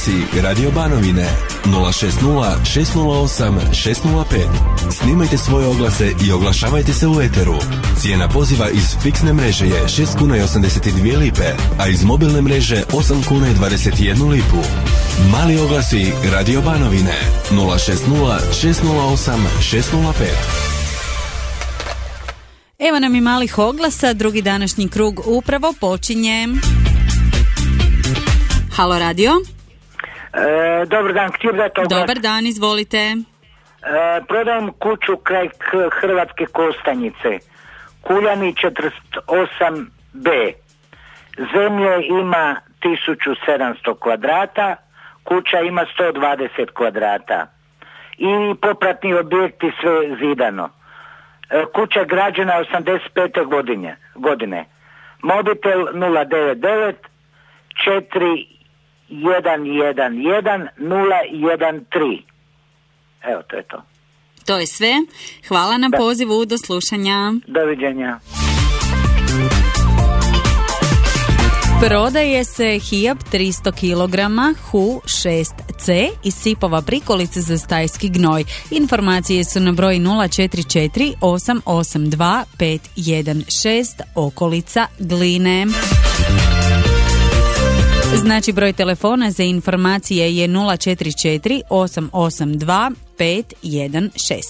oglasi Radio Banovine 060 608 605. Snimajte svoje oglase i oglašavajte se u eteru. Cijena poziva iz fiksne mreže je 6 kuna i 82 lipe, a iz mobilne mreže 8 kuna i 21 lipu. Mali oglasi Radio Banovine 060 608 605. Evo nam i malih oglasa, drugi današnji krug upravo počinje. Halo radio. Dobar dan, htio da to... Dobar dan, izvolite. Prodajem kuću kraj Hrvatske Kostanjice, Kuljani 48B. Zemlje ima 1700 kvadrata, kuća ima 120 kvadrata i popratni objekti sve zidano. Kuća građena 85. godine. Mobitel 099 4111 013. Evo, to je to. To je sve. Hvala na pozivu, do slušanja. Doviđenja. Prodaje se Hiab 300 kg HU 6C iz Sipova prikolice za stajski gnoj. Informacije su na broj 044 882 516 okolica Gline. Znači broj telefona za informacije je 044 882 516.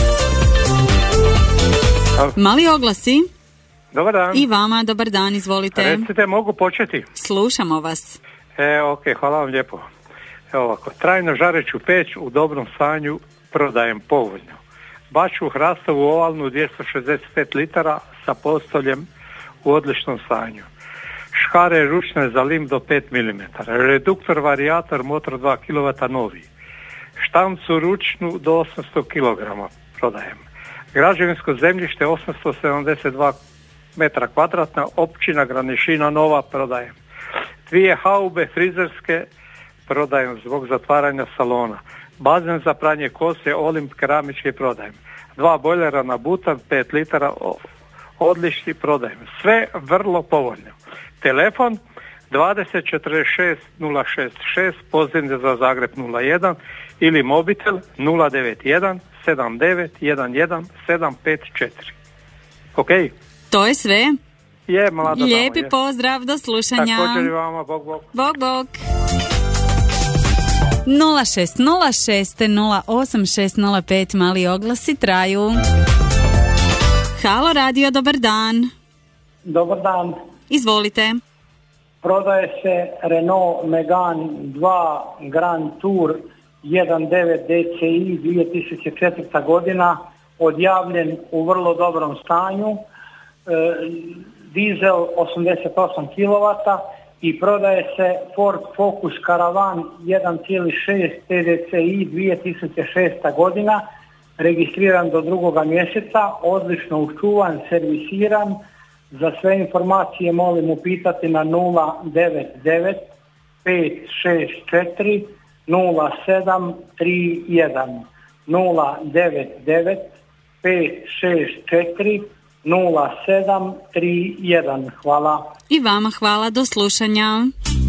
Mali oglasi. Dobar dan. I vama, dobar dan, izvolite. Recite, mogu početi? Slušamo vas. Ok, hvala vam lijepo. Evo ovako, trajno žareću peć u dobrom stanju prodajem povoljno. Baču hrastovu ovalnu 265 litara sa postoljem u odličnom stanju. Škare ručne za lim do 5 mm. Reduktor varijator motor 2 kW novi. Štancu ručnu do 800 kg prodajem. Građevinsko zemljište 872 metra kvadratna, općina Granišina Nova prodajem. 2 haube frizerske prodajem zbog zatvaranja salona. Bazen za pranje kose Olimp keramički prodajem. 2 bojlera na butan 5 litara odlični prodajem. Sve vrlo povoljno. Telefon 2046 066, pozivnice za Zagreb 01 ili mobitel 091 79 11 754. Ok? To je sve. Je, mlada. Lijepi dama, pozdrav, do slušanja. Također i vama, bog, bog. Bog, bog. 0606080605, mali oglasi traju. Halo radio, dobar dan. Dobar dan. Izvolite. Prodaje se Renault Megane 2 Grand Tour 1.9 DCI 2004. godina, odjavljen u vrlo dobrom stanju, dizel 88 kW i prodaje se Ford Focus Caravan 1.6 TDCI 2006. godina, registriran do 2. mjeseca, odlično učuvan, servisiran. Za sve informacije molim upitati na 099 564 0731 099 564 0731. Hvala. I vama hvala, do slušanja.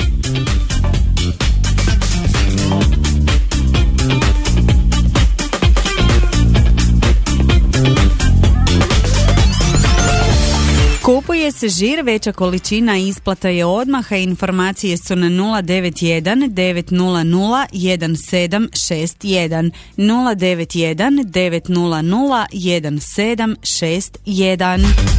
Kupuje se žir, veća količina isplata je odmah, a informacije su na 091 900 1761 091 900 1761.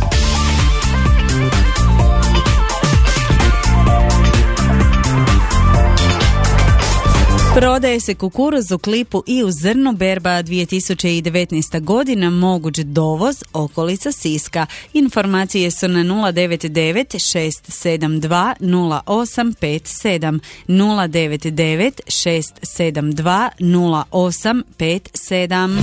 Prodaje se kukuruz u klipu i u zrnu, berba 2019. godina, moguć dovoz, okolica Siska. Informacije su na 099 672 0857 099 672 0857.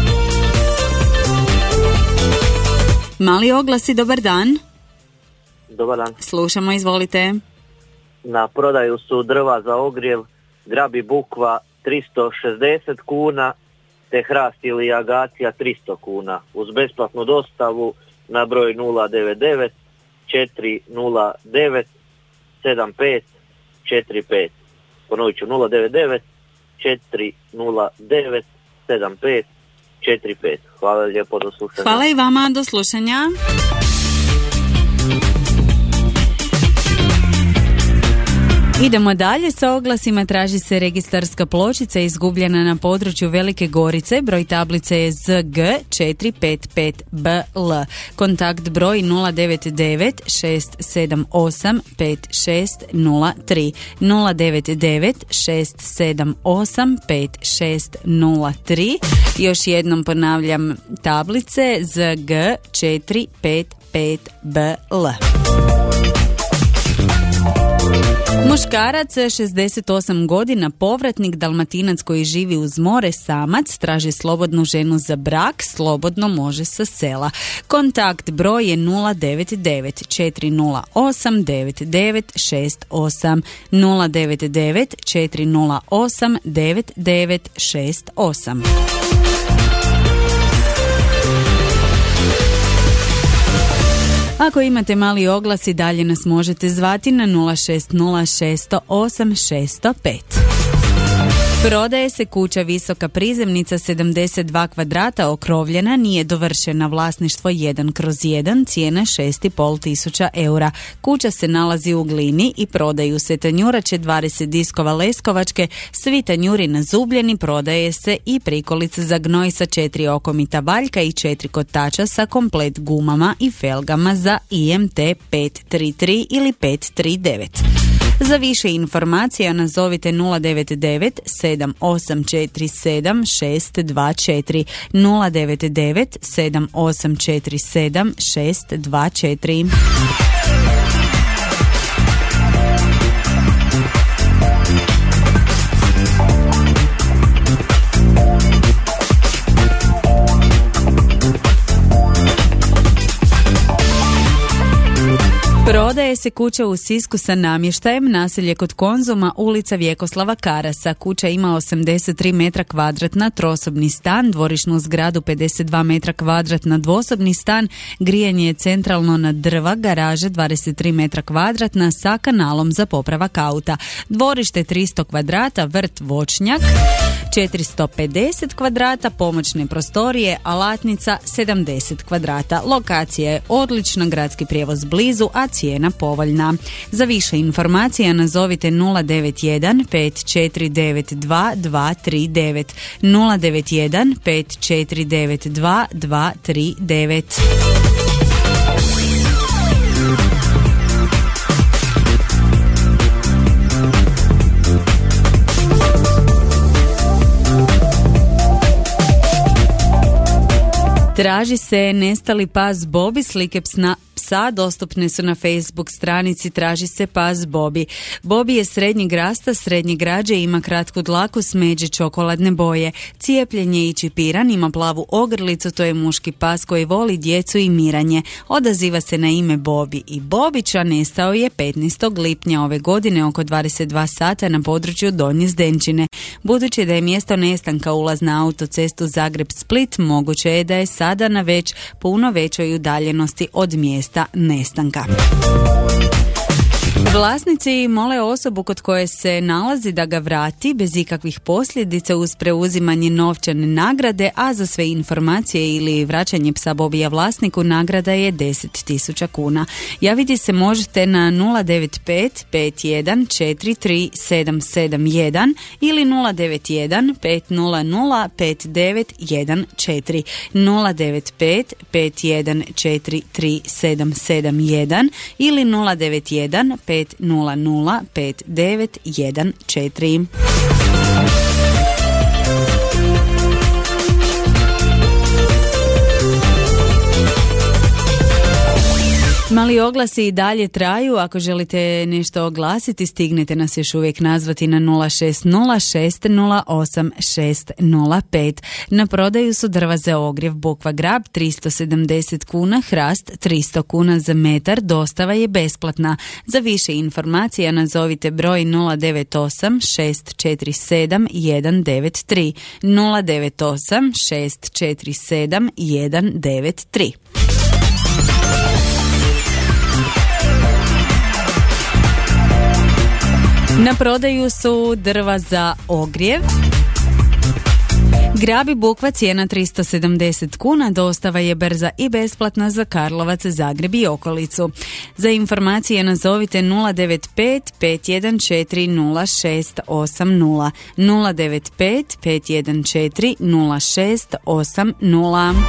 Mali oglasi, dobar dan. Dobar dan. Slušamo, izvolite. Na prodaju su drva za ogrjev, grabi bukva 360 kuna, te hrast ili agacija 300 kuna. Uz besplatnu dostavu na broj 099 409 7545. Ponovit ću 099 409 7545. Hvala lijepo, do slušanja. Hvala i vama, do slušanja. Idemo dalje sa oglasima. Traži se registarska pločica izgubljena na području Velike Gorice. Broj tablice je ZG455BL. Kontakt broj 099 678 5603. 099 678 5603. Još jednom ponavljam tablice ZG455BL. Muškarac, 68 godina, povratnik, Dalmatinac koji živi uz more, samac, traži slobodnu ženu za brak, slobodno može sa sela. Kontakt broj je 099 408 9968. 099 408 9968. Ako imate mali oglas i dalje nas možete zvati na 060 608 605. Prodaje se kuća visoka prizemnica 72 kvadrata, okrovljena, nije dovršena, vlasništvo 1/1, cijena 6,5 tisuća eura. Kuća se nalazi u Glini i prodaju se tanjurače 20 diskova leskovačke, svi tanjuri nazubljeni, prodaje se i prikolica za gnoj sa 4 okomita valjka i 4 kotača sa komplet gumama i felgama za IMT 533 ili 539. Za više informacija nazovite 099 7847 624 099 7847 624. Prodaje se kuća u Sisku sa namještajem, naselje kod Konzuma, ulica Vjekoslava Karasa. Kuća ima 83 metra kvadratna, trosobni stan, dvorišnu zgradu 52 metra kvadratna, dvosobni stan, grijanje je centralno na drva, garaža 23 metra kvadratna sa kanalom za popravak auta. Dvorište 300 kvadrata, vrt, voćnjak 450 kvadrata, pomoćne prostorije, alatnica 70 kvadrata. Lokacija je odlična, gradski prijevoz blizu, a cijena povoljna. Za više informacija nazovite 091 5492 239 091 5492 239. Traži se nestali pas Bobby, slike psa dostupne su na Facebook stranici Traži se pas Bobby. Bobby je srednjeg rasta, srednje građe, ima kratku dlaku, smeđe čokoladne boje. Cijepljen je i čipiran, ima plavu ogrlicu, to je muški pas koji voli djecu i miranje. Odaziva se na ime Bobby i Bobića. Nestao je 15. lipnja ove godine oko 22 sata na području Donje Zdenčine. Budući da je mjesto nestanka ulaz na autocestu Zagreb-Split, moguće je da je sada na već puno većoj udaljenosti od mjesta nestanka. Vlasnici mole osobu kod koje se nalazi da ga vrati bez ikakvih posljedica uz preuzimanje novčane nagrade, a za sve informacije ili vraćanje psa Bobija vlasniku nagrada je 10.000 kuna. Javiti se možete na 095 51 43 771 ili 091 500 5914 095 51 43 771 ili 091 500 5914. Mali oglasi i dalje traju. Ako želite nešto oglasiti, stignete nas još uvijek nazvati na 060 608 605. Na prodaju su drva za ogrjev Bukva Grab 370 kuna, hrast 300 kuna za metar, dostava je besplatna. Za više informacija nazovite broj 098 647 193 098 647 193. Na prodaju su drva za ogrjev. Grabi bukva, cijena 370 kuna, dostava je brza i besplatna za Karlovac, Zagreb i okolicu. Za informacije nazovite 095 514 0680. 095 514 0680.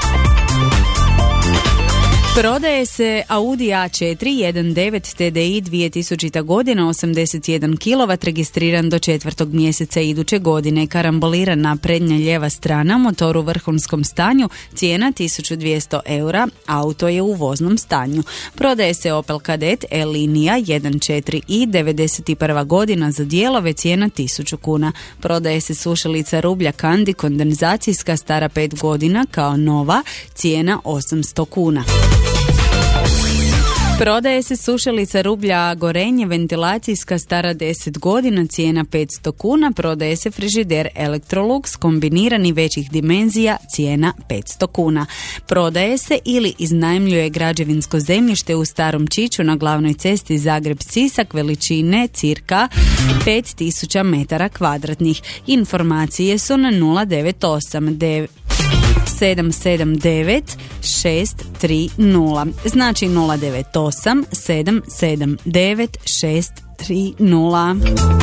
Prodaje se Audi A4 1.9 TDI 2000. godina, 81 kW, registriran do 4. mjeseca iduće godine. Karamboliran na prednja lijeva strana, motor u vrhunskom stanju, cijena 1200 eura, auto je u voznom stanju. Prodaje se Opel Kadett E-linija 1.4i 91. godina, za dijelove, cijena 1000 kuna. Prodaje se sušilica rublja Kandi kondenzacijska stara 5 godina kao nova, cijena 800 kuna. Prodaje se sušilica rublja Gorenje ventilacijska stara 10 godina, cijena 500 kuna. Prodaje se frižider Electrolux kombinirani većih dimenzija, cijena 500 kuna. Prodaje se ili iznajmljuje građevinsko zemljište u Starom Čiću na glavnoj cesti Zagreb-Sisak veličine cirka 5000 metara kvadratnih. Informacije su na 098 779 630. Znači 098 779 630.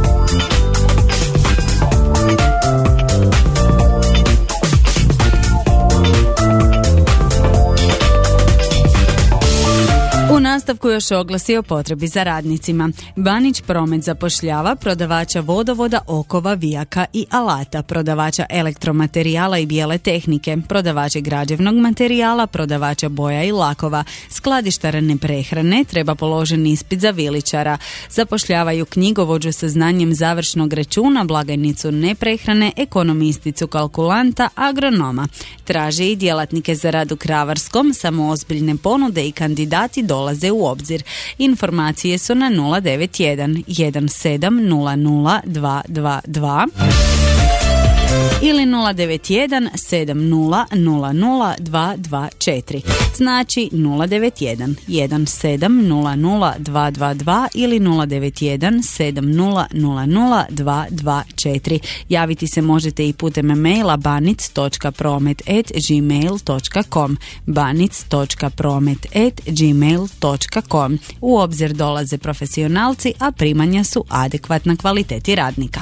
U nastavku još oglasi o potrebi za radnicima. Banić Promet zapošljava prodavača vodovoda, okova, vijaka i alata, prodavača elektromaterijala i bijele tehnike, prodavače građevnog materijala, prodavača boja i lakova, skladištara neprehrane, treba položen ispit za viličara. Zapošljavaju knjigovođu sa znanjem završnog računa, blagajnicu neprehrane, ekonomisticu, kalkulanta, agronoma. Traže i djelatnike za rad u kravarskom, samo ozbiljne ponude i kandidati dolaze u obzir. Informacije su na 091 1700 222 ili 091 7000 224. Znači 091 1700 222 ili 091 7000 224. Javiti se možete i putem maila banic.promet@gmail.com banic.promet@gmail.com. U obzir dolaze profesionalci, a primanja su adekvatna kvaliteti radnika.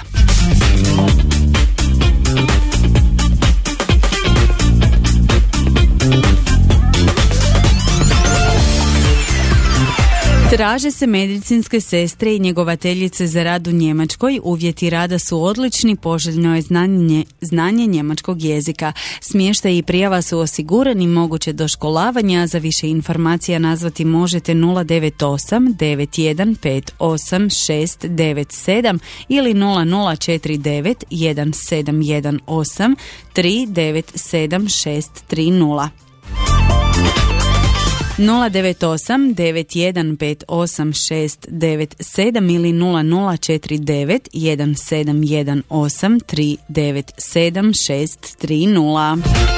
Traže se medicinske sestre i njegovateljice za rad u Njemačkoj. Uvjeti rada su odlični, poželjno je znanje njemačkog jezika. Smještaj i prijava su osigurani, moguće doškolavanja. Za više informacija nazvati možete 098 915 8697 ili 0049 1718 397630. 098 915 8697 ili 0049 1718 397630.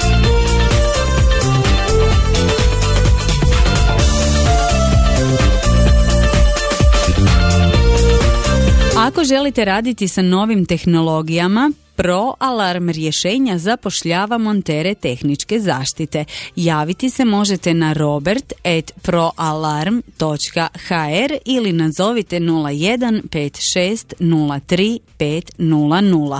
Ako želite raditi sa novim tehnologijama, Pro Alarm rješenja zapošljava montere tehničke zaštite. Javiti se možete na robert@proalarm.hr ili nazovite 01 56 03 500.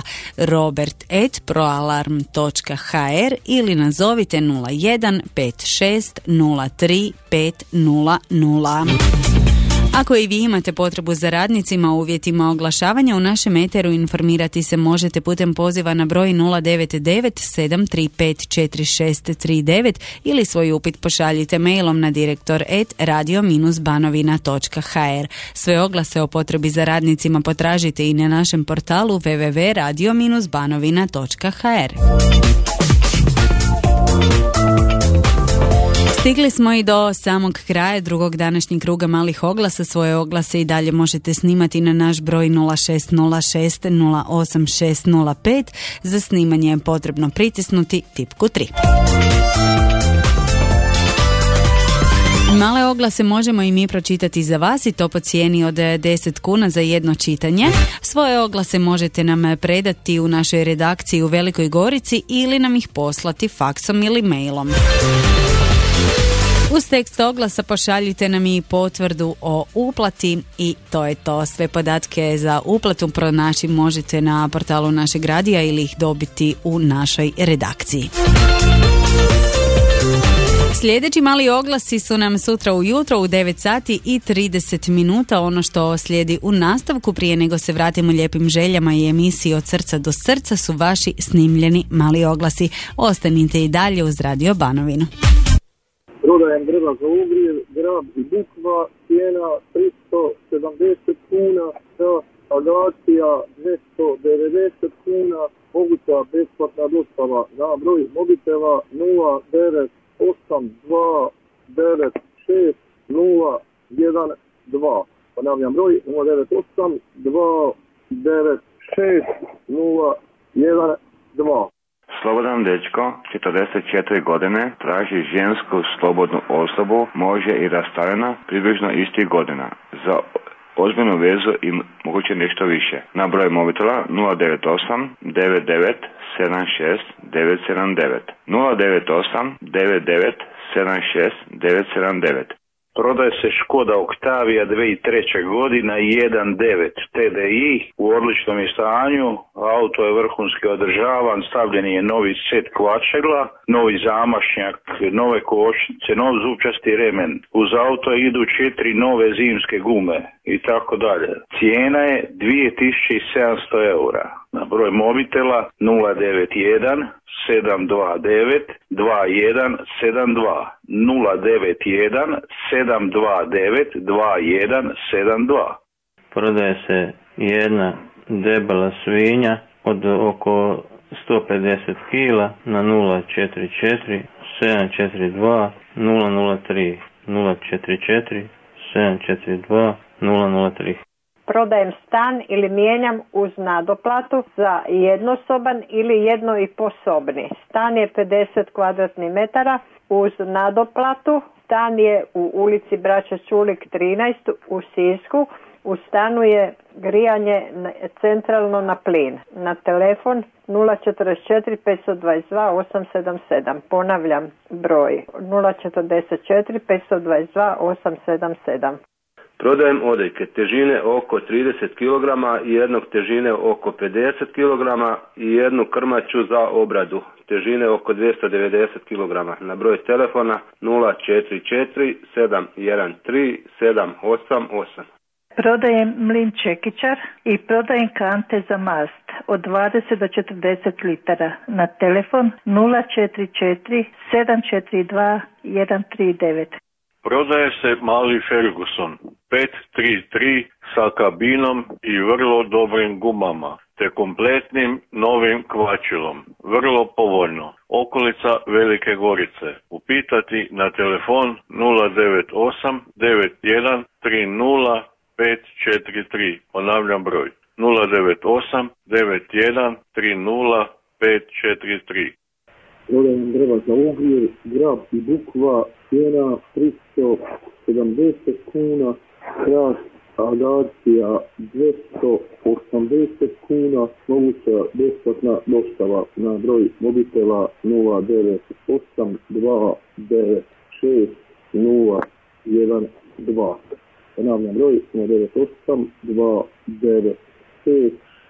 robert@proalarm.hr ili nazovite 01 56 03 500. Ako i vi imate potrebu za radnicima u uvjetima oglašavanja u našem eteru, informirati se možete putem poziva na broj 099 735 4639 ili svoj upit pošaljite mailom na direktor@radio-banovina.hr. Sve oglase o potrebi za radnicima potražite i na našem portalu www.radio-banovina.hr. Stigli smo i do samog kraja drugog današnjeg kruga malih oglasa. Svoje oglase i dalje možete snimati na naš broj 0606 08605. Za snimanje je potrebno pritisnuti tipku 3. Male oglase možemo i mi pročitati za vas i to po cijeni od 10 kuna za jedno čitanje. Svoje oglase možete nam predati u našoj redakciji u Velikoj Gorici ili nam ih poslati faksom ili mailom. Uz tekst oglasa pošaljite nam i potvrdu o uplati i to je to. Sve podatke za uplatu pronaći možete na portalu našeg radija ili ih dobiti u našoj redakciji. Sljedeći mali oglasi su nam sutra ujutro u 9 sati i 30 minuta. Ono što slijedi u nastavku prije nego se vratimo lijepim željama i emisiji Od srca do srca su vaši snimljeni mali oglasi. Ostanite i dalje uz Radio Banovinu. Prodajem drva za ogrjev, grab i bukva, cijena 370 kuna, agacija 290 kuna, moguća besplatna dostava na broj mobitela 0982960112. Ponavljam broj 0982960112. Slobodan dečko, 44 godine, traži žensku slobodnu osobu, može i rastajena, približno istih godina. Za ozbiljnu vezu i moguće nešto više. Na broj mobitela 098 99 76 979. 098 99 76 979. Prodaje se Škoda Octavia 2003. godina 1.9 TDI u odličnom je stanju, auto je vrhunski održavan, stavljen je novi set kvačegla, novi zamašnjak, nove kočnice, nov zupčasti remen. Uz auto idu 4 nove zimske gume i tako dalje. Cijena je 2700 eura. Na broj mobitela 091 729 2172 091 729 2172. Prodaje se jedna debela svinja od oko 150 kila na 044 742 003 044 742 003. Prodajem stan ili mijenjam uz nadoplatu za jednosoban ili jedno i po sobni. Stan je 50 kvadratnih metara uz nadoplatu. Stan je u ulici Braća Čulik 13 u Sisku. U stanu je grijanje centralno na plin. Na telefon 044 522 877. Ponavljam broj 044 522 877. Prodajem odojke težine oko 30 kg i jednog težine oko 50 kg i jednu krmaču za obradu težine oko 290 kg. Na broj telefona 044 713 788. Prodajem mlin čekićar i prodajem kante za mast od 20 do 40 litara na telefon 044 742 139. Prodaje se mali Ferguson 533 sa kabinom i vrlo dobrim gumama te kompletnim novim kvačilom. Vrlo povoljno. Okolica Velike Gorice. Upitati na telefon 098 91 30 543. Ponavljam broj 098 91 30 543. Prodajem drva za ogrjev, grab i bukva, cijena 370 kuna, hrast, agacija 280 kuna, moguća besplatna dostava na broj mobitela 098 296 012. Ponavljam broj 098 296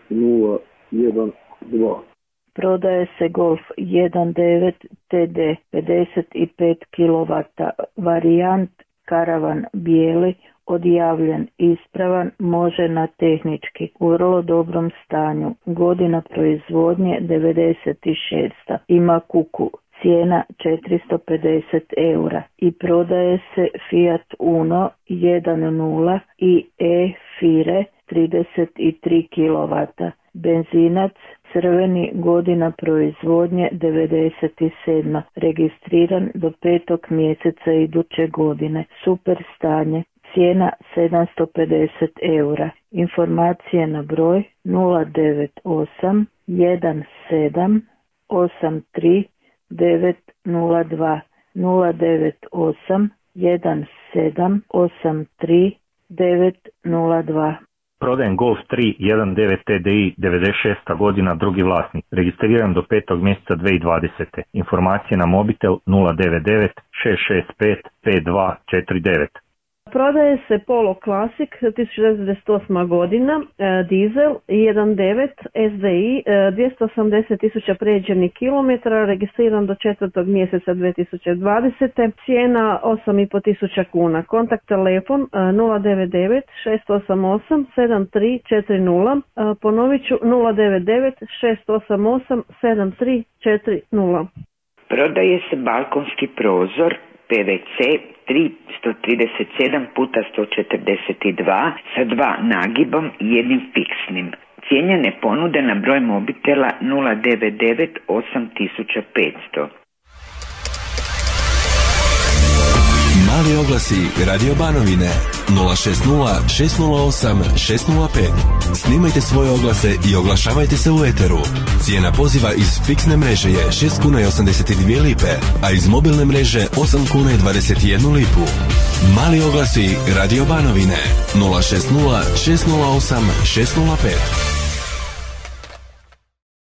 012. Prodaje se Golf 1.9 TD 55 kW varijant karavan bijeli, odjavljen, ispravan, može na tehnički, u vrlo dobrom stanju, godina proizvodnje 96. Ima kuku, cijena 450 eura i prodaje se Fiat Uno 1.0 i E-Fire 33 kW, benzinac, crveni, godina proizvodnje 97. Registriran do 5. mjeseca iduće godine. Super stanje. Cijena 750 eura. Informacije na broj 098 17 83 902 098 1783902. Prodajem Golf 3 1.9 TDI 96. godina, drugi vlasnik. Registriran do 5. mjeseca 2020. Informacije na mobitel 099 665 5249. Prodaje se Polo Classic 1998. godina, dizel 1.9 SDI, 280.000 pređenih kilometara, registriran do 4. mjeseca 2020. Cijena 8.500 kuna. Kontakt telefon 099 688 7340. Ponovit ću 099 688 7340. Prodaje se balkonski prozor PVC 337 puta 142 sa 2 nagibom i jednim fiksnim. Cijenjene ponude na broj mobitela 099 8500. Mali oglasi Radio Banovine 060 608 605. Snimajte svoje oglase i oglašavajte se u eteru. Cijena poziva iz fiksne mreže je 6 kuna i 82 lipe, a iz mobilne mreže 8 kuna i 21 lipu. Mali oglasi Radio Banovine 060 608 605.